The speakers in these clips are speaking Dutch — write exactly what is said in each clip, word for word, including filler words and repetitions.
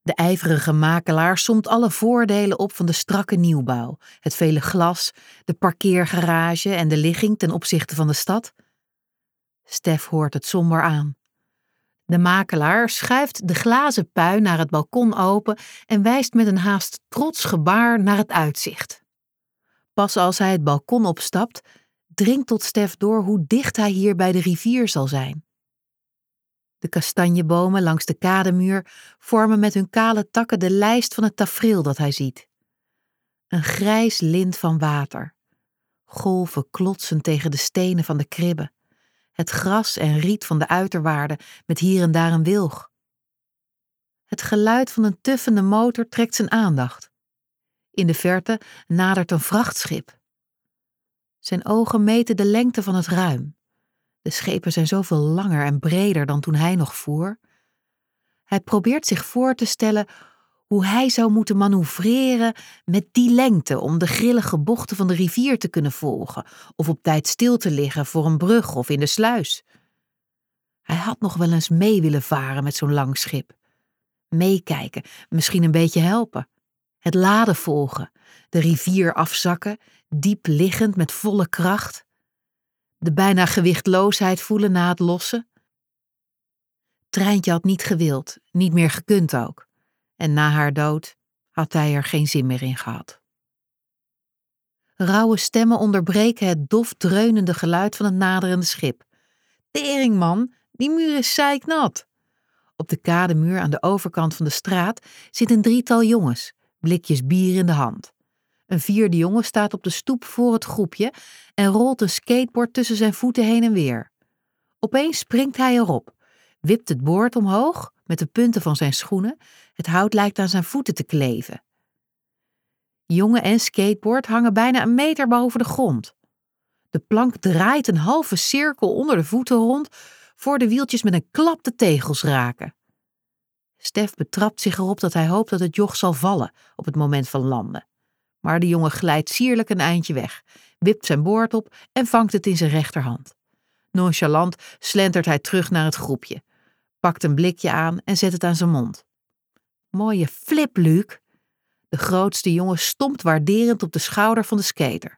De ijverige makelaar somt alle voordelen op van de strakke nieuwbouw, het vele glas, de parkeergarage en de ligging ten opzichte van de stad. Stef hoort het somber aan. De makelaar schuift de glazen pui naar het balkon open en wijst met een haast trots gebaar naar het uitzicht. Pas als hij het balkon opstapt, dringt tot Stef door hoe dicht hij hier bij de rivier zal zijn. De kastanjebomen langs de kademuur vormen met hun kale takken de lijst van het tafereel dat hij ziet. Een grijs lint van water. Golven klotsen tegen de stenen van de kribben. Het gras en riet van de uiterwaarden met hier en daar een wilg. Het geluid van een tuffende motor trekt zijn aandacht. In de verte nadert een vrachtschip. Zijn ogen meten de lengte van het ruim. De schepen zijn zoveel langer en breder dan toen hij nog voer. Hij probeert zich voor te stellen hoe hij zou moeten manoeuvreren met die lengte om de grillige bochten van de rivier te kunnen volgen of op tijd stil te liggen voor een brug of in de sluis. Hij had nog wel eens mee willen varen met zo'n lang schip. Meekijken, misschien een beetje helpen. Het laden volgen, de rivier afzakken, diep liggend met volle kracht. De bijna gewichtloosheid voelen na het lossen. Treintje had niet gewild, niet meer gekund ook. En na haar dood had hij er geen zin meer in gehad. Rauwe stemmen onderbreken het dof dreunende geluid van het naderende schip. Tering man, die muur is zeiknat. Op de kademuur aan de overkant van de straat zit een drietal jongens, blikjes bier in de hand. Een vierde jongen staat op de stoep voor het groepje en rolt een skateboard tussen zijn voeten heen en weer. Opeens springt hij erop, wipt het boord omhoog met de punten van zijn schoenen. Het hout lijkt aan zijn voeten te kleven. Jongen en skateboard hangen bijna een meter boven de grond. De plank draait een halve cirkel onder de voeten rond, voor de wieltjes met een klap de tegels raken. Stef betrapt zich erop dat hij hoopt dat het joch zal vallen op het moment van landen. Maar de jongen glijdt sierlijk een eindje weg, wipt zijn boord op en vangt het in zijn rechterhand. Nonchalant slentert hij terug naar het groepje, pakt een blikje aan en zet het aan zijn mond. Mooie flip, Luc. De grootste jongen stompt waarderend op de schouder van de skater.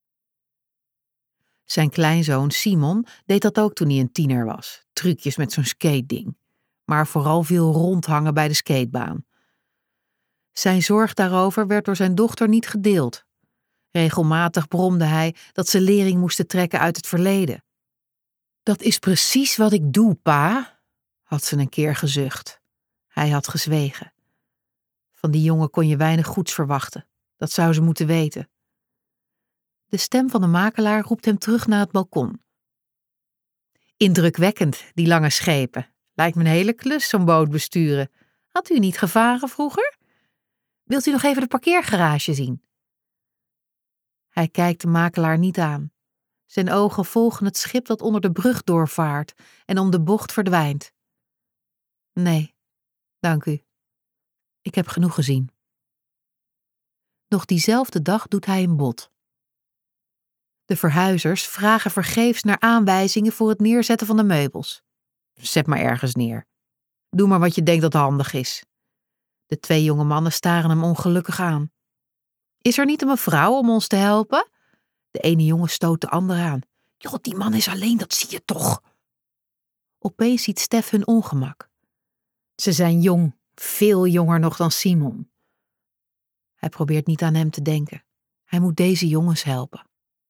Zijn kleinzoon Simon deed dat ook toen hij een tiener was. Trucjes met zo'n skate-ding. Maar vooral veel rondhangen bij de skatebaan. Zijn zorg daarover werd door zijn dochter niet gedeeld. Regelmatig bromde hij dat ze lering moesten trekken uit het verleden. Dat is precies wat ik doe, pa, had ze een keer gezucht. Hij had gezwegen. Van die jongen kon je weinig goeds verwachten. Dat zou ze moeten weten. De stem van de makelaar roept hem terug naar het balkon. Indrukwekkend, die lange schepen. Lijkt me een hele klus, zo'n boot besturen. Had u niet gevaren vroeger? Wilt u nog even de parkeergarage zien? Hij kijkt de makelaar niet aan. Zijn ogen volgen het schip dat onder de brug doorvaart en om de bocht verdwijnt. Nee, dank u. Ik heb genoeg gezien. Nog diezelfde dag doet hij een bod. De verhuizers vragen vergeefs naar aanwijzingen voor het neerzetten van de meubels. Zet maar ergens neer. Doe maar wat je denkt dat handig is. De twee jonge mannen staren hem ongelukkig aan. Is er niet een mevrouw om ons te helpen? De ene jongen stoot de ander aan. Joh, die man is alleen, dat zie je toch. Opeens ziet Stef hun ongemak. Ze zijn jong, veel jonger nog dan Simon. Hij probeert niet aan hem te denken. Hij moet deze jongens helpen.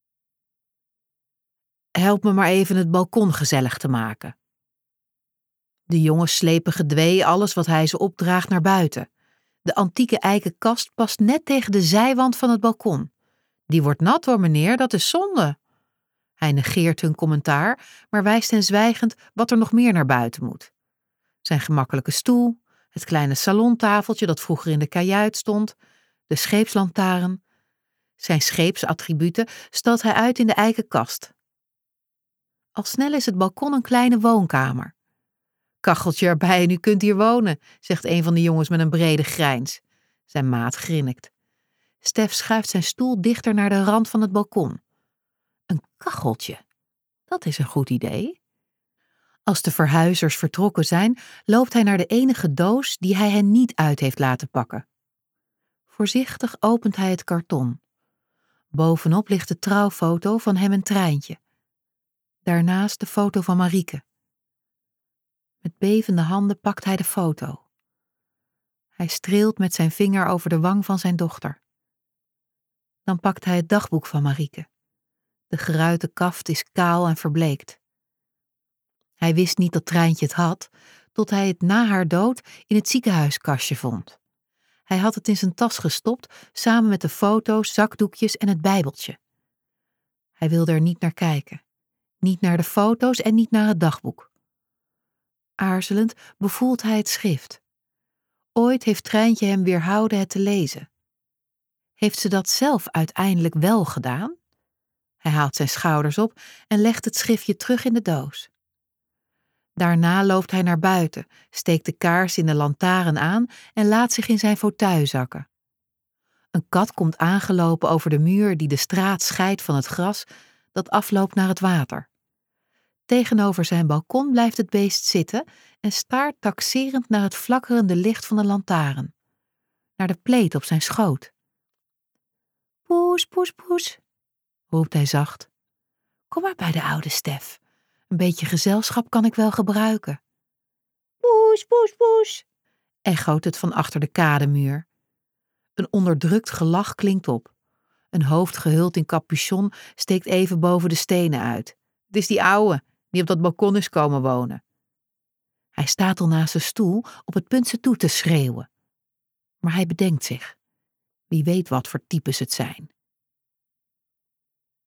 Help me maar even het balkon gezellig te maken. De jongens slepen gedwee alles wat hij ze opdraagt naar buiten. De antieke eiken kast past net tegen de zijwand van het balkon. Die wordt nat hoor meneer, dat is zonde. Hij negeert hun commentaar, maar wijst hen zwijgend wat er nog meer naar buiten moet. Zijn gemakkelijke stoel, het kleine salontafeltje dat vroeger in de kajuit stond, de scheepslantaarn. Zijn scheepsattributen stelt hij uit in de eiken kast. Al snel is het balkon een kleine woonkamer. Kacheltje erbij en u kunt hier wonen, zegt een van de jongens met een brede grijns. Zijn maat grinnikt. Stef schuift zijn stoel dichter naar de rand van het balkon. Een kacheltje, dat is een goed idee. Als de verhuizers vertrokken zijn, loopt hij naar de enige doos die hij hen niet uit heeft laten pakken. Voorzichtig opent hij het karton. Bovenop ligt de trouwfoto van hem en Trijntje. Daarnaast de foto van Marieke. Met bevende handen pakt hij de foto. Hij streelt met zijn vinger over de wang van zijn dochter. Dan pakt hij het dagboek van Marieke. De geruite kaft is kaal en verbleekt. Hij wist niet dat Trijntje het had, tot hij het na haar dood in het ziekenhuiskastje vond. Hij had het in zijn tas gestopt, samen met de foto's, zakdoekjes en het bijbeltje. Hij wilde er niet naar kijken. Niet naar de foto's en niet naar het dagboek. Aarzelend bevoelt hij het schrift. Ooit heeft Trijntje hem weerhouden het te lezen. Heeft ze dat zelf uiteindelijk wel gedaan? Hij haalt zijn schouders op en legt het schriftje terug in de doos. Daarna loopt hij naar buiten, steekt de kaars in de lantaarn aan en laat zich in zijn fauteuil zakken. Een kat komt aangelopen over de muur die de straat scheidt van het gras dat afloopt naar het water. Tegenover zijn balkon blijft het beest zitten en staart taxerend naar het flakkerende licht van de lantaarn. Naar de pleet op zijn schoot. Poes, poes, poes, roept hij zacht. Kom maar bij de oude Stef. Een beetje gezelschap kan ik wel gebruiken. Poes, poes, poes, echoot het van achter de kademuur. Een onderdrukt gelach klinkt op. Een hoofd gehuld in capuchon steekt even boven de stenen uit. Het is die ouwe die op dat balkon is komen wonen. Hij staat al naast de stoel op het punt ze toe te schreeuwen. Maar hij bedenkt zich. Wie weet wat voor types het zijn.